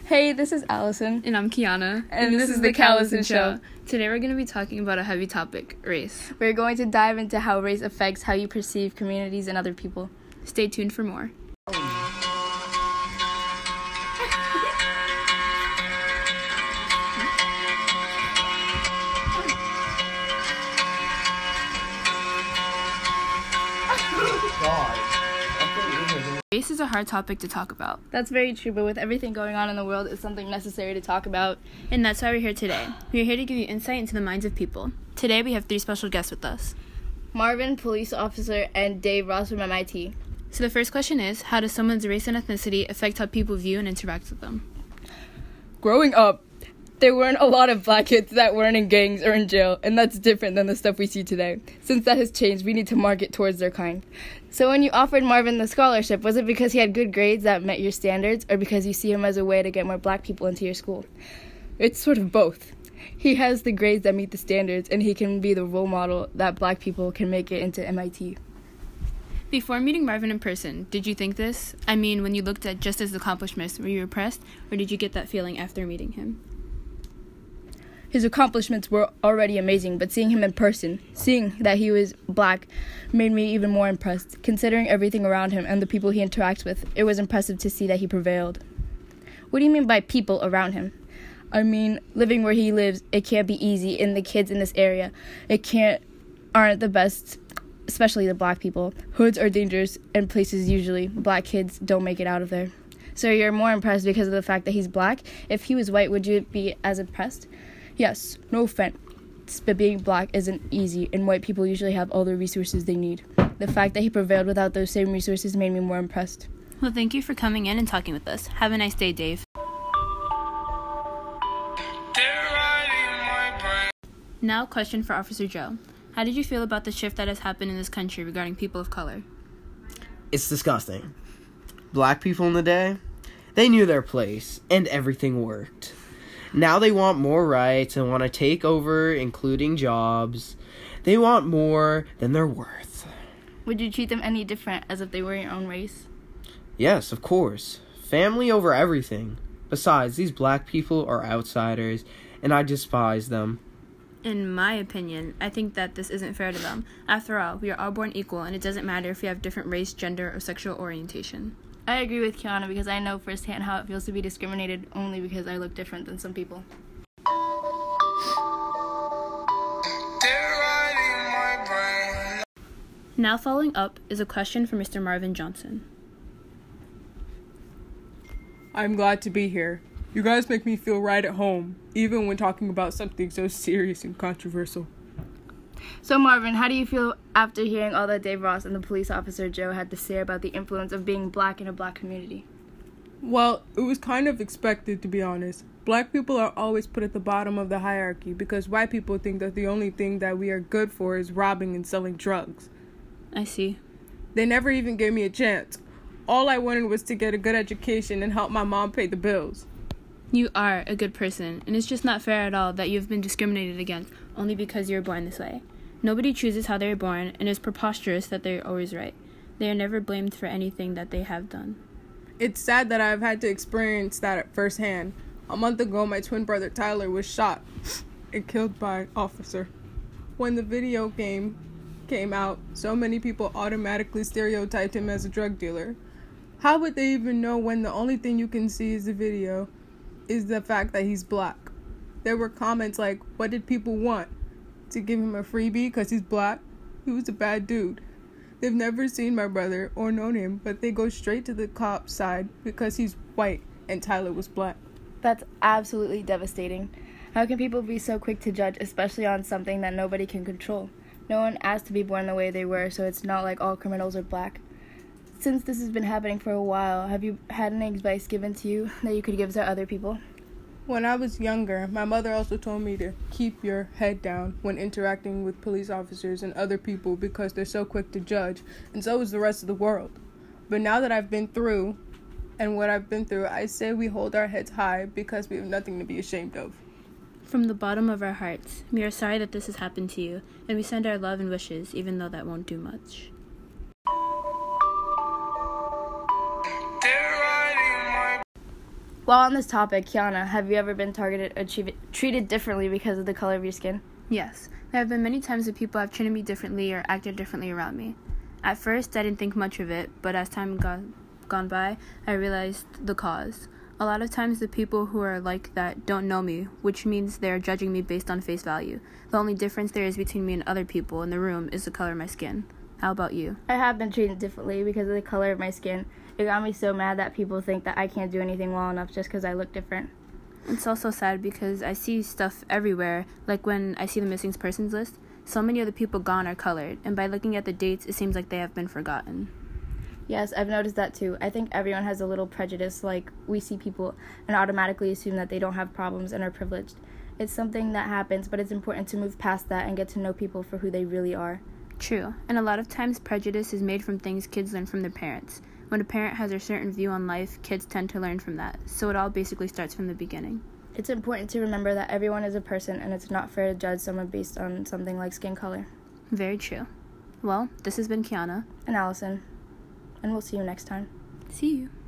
Hey, this is Allison. And I'm Kiana. And this is the Callison Show. Today we're going to be talking about a heavy topic, race. We're going to dive into how race affects how you perceive communities and other people. Stay tuned for more. Race is a hard topic to talk about. That's very true, but with everything going on in the world, it's something necessary to talk about. And that's why we're here today. We're here to give you insight into the minds of people. Today we have 3 special guests with us. Marvin, police officer, and Dave Ross from MIT. So the first question is, how does someone's race and ethnicity affect how people view and interact with them? Growing up, there weren't a lot of black kids that weren't in gangs or in jail, and that's different than the stuff we see today. Since that has changed, we need to market towards their kind. So when you offered Marvin the scholarship, was it because he had good grades that met your standards, or because you see him as a way to get more black people into your school? It's sort of both. He has the grades that meet the standards, and he can be the role model that black people can make it into MIT. Before meeting Marvin in person, did you think this? I mean, when you looked at just his accomplishments, were you impressed, or did you get that feeling after meeting him? His accomplishments were already amazing, but seeing him in person, seeing that he was black, made me even more impressed. Considering everything around him and the people he interacts with, it was impressive to see that he prevailed. What do you mean by people around him? I mean, living where he lives, it can't be easy, and the kids in this area, aren't the best, especially the black people. Hoods are dangerous, and places usually, black kids don't make it out of there. So you're more impressed because of the fact that he's black? If he was white, would you be as impressed? Yes, no offense, but being black isn't easy, and white people usually have all the resources they need. The fact that he prevailed without those same resources made me more impressed. Well, thank you for coming in and talking with us. Have a nice day, Dave. Now, question for Officer Joe. How did you feel about the shift that has happened in this country regarding people of color? It's disgusting. Black people in the day, they knew their place, and everything worked. Now they want more rights and want to take over, including jobs. They want more than they're worth. Would you treat them any different, as if they were your own race? Yes, of course. Family over everything. Besides, these black people are outsiders, and I despise them. In my opinion, I think that this isn't fair to them. After all, we are all born equal, and it doesn't matter if we have different race, gender, or sexual orientation. I agree with Kiana because I know firsthand how it feels to be discriminated only because I look different than some people. Now following up is a question for Mr. Marvin Johnson. I'm glad to be here. You guys make me feel right at home, even when talking about something so serious and controversial. So Marvin, how do you feel after hearing all that Dave Ross and the police officer Joe had to say about the influence of being black in a black community? Well, it was kind of expected, to be honest. Black people are always put at the bottom of the hierarchy because white people think that the only thing that we are good for is robbing and selling drugs. I see. They never even gave me a chance. All I wanted was to get a good education and help my mom pay the bills. You are a good person, and it's just not fair at all that you've been discriminated against only because you were born this way. Nobody chooses how they are born, and it's preposterous that they are always right. They are never blamed for anything that they have done. It's sad that I've had to experience that at firsthand. A month ago, my twin brother Tyler was shot and killed by an officer. When the video game came out, so many people automatically stereotyped him as a drug dealer. How would they even know when the only thing you can see is the video is the fact that he's black? There were comments like, what did people want? To give him a freebie because he's black? He was a bad dude. They've never seen my brother or known him, but they go straight to the cop's side because he's white and Tyler was black. That's absolutely devastating. How can people be so quick to judge, especially on something that nobody can control? No one asked to be born the way they were, so it's not like all criminals are black. Since this has been happening for a while, have you had any advice given to you that you could give to other people? When I was younger, my mother also told me to keep your head down when interacting with police officers and other people because they're so quick to judge, and so is the rest of the world. But now that I've been through what I've been through, I say we hold our heads high because we have nothing to be ashamed of. From the bottom of our hearts, we are sorry that this has happened to you, and we send our love and wishes, even though that won't do much. While on this topic, Kiana, have you ever been targeted or treated differently because of the color of your skin? Yes, there have been many times that people have treated me differently or acted differently around me. At first, I didn't think much of it, but as time gone by, I realized the cause. A lot of times the people who are like that don't know me, which means they are judging me based on face value. The only difference there is between me and other people in the room is the color of my skin. How about you? I have been treated differently because of the color of my skin. It got me so mad that people think that I can't do anything well enough just because I look different. It's also sad because I see stuff everywhere, like when I see the missing persons list. So many of the people gone are colored, and by looking at the dates, it seems like they have been forgotten. Yes, I've noticed that too. I think everyone has a little prejudice, like we see people and automatically assume that they don't have problems and are privileged. It's something that happens, but it's important to move past that and get to know people for who they really are. True, and a lot of times prejudice is made from things kids learn from their parents. When a parent has a certain view on life, kids tend to learn from that, so it all basically starts from the beginning. It's important to remember that everyone is a person and it's not fair to judge someone based on something like skin color. Very true. Well, this has been Kiana. And Allison. And we'll see you next time. See you.